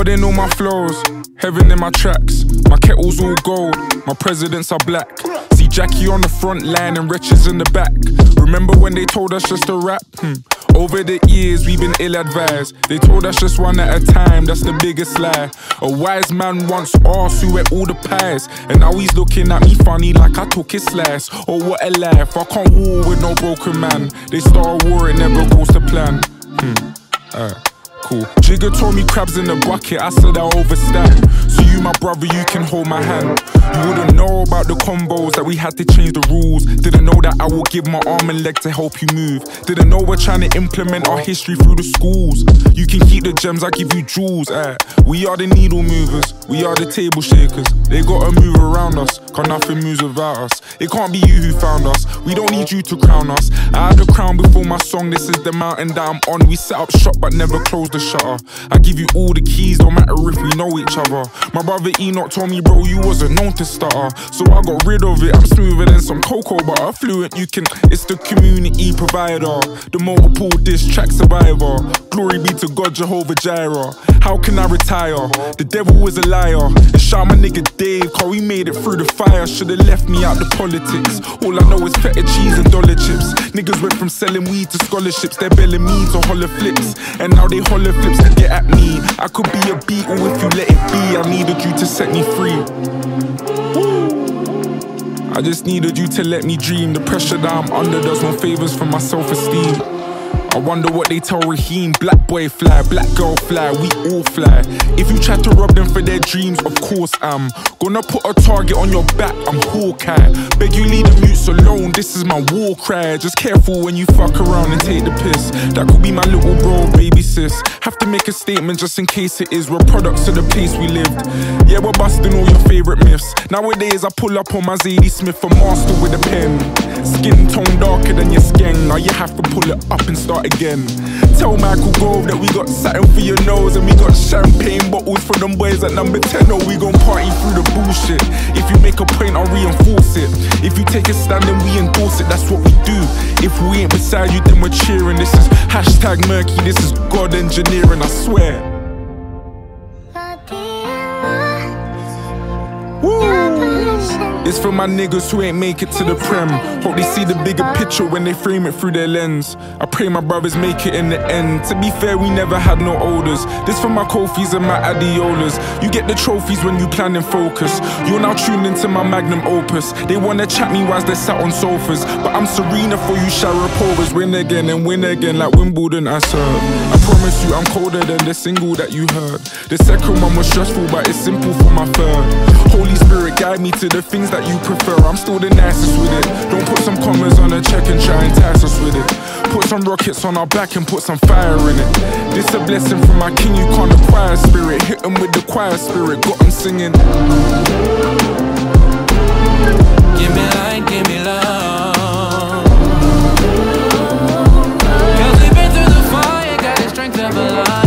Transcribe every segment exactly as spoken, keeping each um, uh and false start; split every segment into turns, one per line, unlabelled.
God in all my flows, heaven in my tracks. My kettle's all gold, my presidents are black. See Jackie on the front line and wretches in the back. Remember when they told us just to rap? Hmm. Over the years we've been ill-advised. They told us just one at a time, that's the biggest lie. A wise man once asked who ate all the pies, and now he's looking at me funny like I took his slice. Oh, what a life, I can't war with no broken man. They start a war, it never goes to plan. Hmm, uh, cool. Jigger told me crabs in the bucket, I said I overstand. So you my brother, you can hold my hand. You wouldn't know about the combos that we had to change the rules. Didn't know that I would give my arm and leg to help you move. Didn't know we're trying to implement our history through the schools. You can keep the gems, I give you jewels. Eh. We are the needle movers, we are the table shakers. They gotta move around us, cause nothing moves without us. It can't be you who found us, we don't need you to crown us. I had a crown before my song, this is the mountain that I'm on. We set up shop but never close the shutter. I give you all the keys, don't matter if we know each other. My brother Enoch told me, bro, you wasn't known to stutter. So I got rid of it, I'm smoother than some cocoa butter. Fluent, you can, it's the community provider. The multiple diss track survivor. Glory be to God, Jehovah Jireh. How can I retire? The devil is a liar. And shout my nigga Dave, cause we made it through the fire. Should've left me out the politics. All I know is feta cheese and dollar chips. Niggas went from selling weed to scholarships. They're belling me to holler flips. And now they holler flips to get at me. I could be a beetle if you let it be. I needed you to set me free. I just needed you to let me dream. The pressure that I'm under does no favors for my self-esteem. I wonder what they tell Raheem. Black boy fly, black girl fly, we all fly. If you try to rob them for their dreams, of course I'm gonna put a target on your back, I'm Hawkeye. Beg you leave the mutes alone, this is my war cry. Just careful when you fuck around and take the piss. That could be my little bro, baby sis. Have to make a statement just in case it is. We're products of the place we lived. Yeah, we're busting all your favorite myths. Nowadays I pull up on my Zadie Smith, a master with a pen. Skin tone darker than your skin. Now you have to pull it up and start again. Tell Michael Gove that we got satin for your nose, and we got champagne bottles for them boys at number ten. Or we gon' party through the bullshit. If you make a point, I'll reinforce it. If you take a stand, then we endorse it. That's what we do. If we ain't beside you, then we're cheering. This is hashtag murky, this is God engineering, I swear. Woo! It's for my niggas who ain't make it to the prem. Hope they see the bigger picture when they frame it through their lens. I pray my brothers make it in the end. To be fair, we never had no odors. This for my Kofis and my Adiolas. You get the trophies when you plan and focus. You're now tuned into my magnum opus. They wanna chat me whilst they're sat on sofas, but I'm Serena for you Sharapovas. Win again and win again like Wimbledon I serve. I promise you I'm colder than the single that you heard. The second one was stressful, but it's simple for my third. Holy Spirit, guide me to the things that you prefer. I'm still the nicest with it. Don't put some commas on a check and try and entice us with it. Put some rockets on our back and put some fire in it. This a blessing from my king, you can't acquire spirit. Hit them with the choir spirit, got them singing.
Give me light, give me love. Cause we've been through the fire, got the strength of a lion.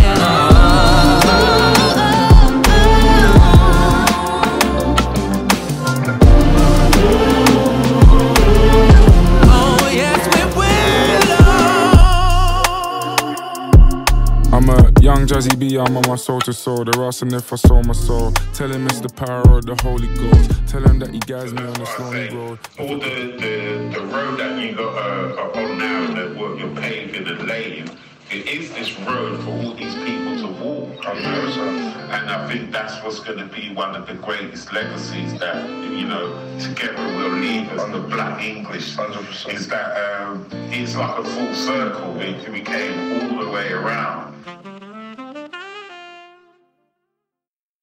I'm a young Jazzy B, I'm on my soul to soul. They're asking if I sold my soul. Tell him it's the power of the Holy Ghost. Tell him that he guides me on this lonely road.
All the, the, the road that you got uh, on now, that what you're paving and laying, it is this road for all these people to walk. You know? So, and I think that's what's going to be one of the greatest legacies that, you know, together we'll leave as the Black English. one hundred percent. Is that um, it's like a full circle. We, we came all the way around.